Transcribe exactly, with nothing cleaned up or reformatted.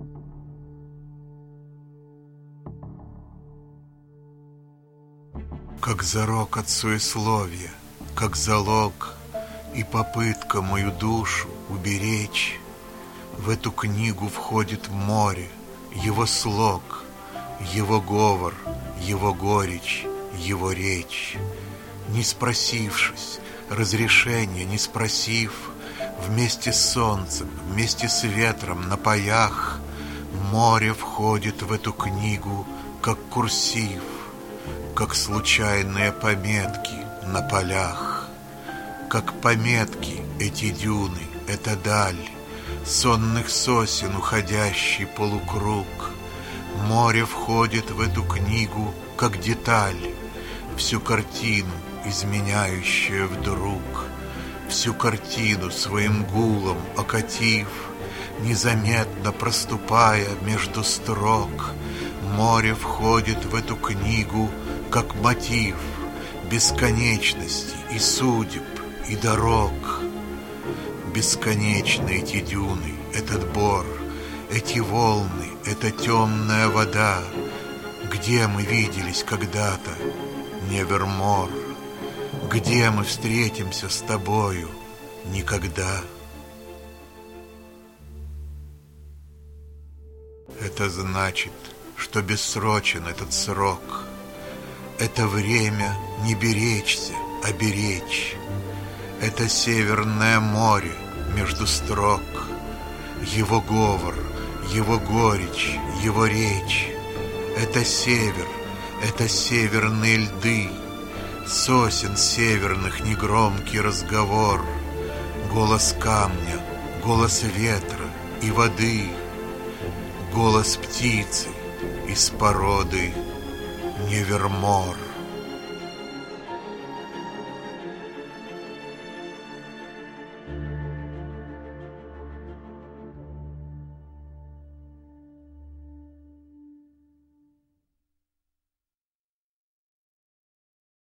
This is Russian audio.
Как зарок от суесловия, как залог и попытка мою душу уберечь, в эту книгу входит море, его слог, его говор, его горечь, его речь. Не спросившись, разрешения не спросив, вместе с солнцем, вместе с ветром на паях, море входит в эту книгу, как курсив, как случайные пометки на полях. Как пометки эти дюны, эта даль, сонных сосен уходящий полукруг. Море входит в эту книгу, как деталь, всю картину изменяющая вдруг, всю картину своим гулом окатив, незаметно проступая между строк. Море входит в эту книгу, как мотив бесконечности и судеб, и дорог. Бесконечны эти дюны, этот бор, эти волны, эта темная вода. Где мы виделись когда-то, Невермор? Где мы встретимся с тобою? Никогда. Это значит, что бессрочен этот срок. Это время не беречься, а беречь. Это Северное море между строк. Его говор, его горечь, его речь. Это север, это северные льды. Сосен северных негромкий разговор. Голос камня, голос ветра и воды. Голос птицы из породы Невермор.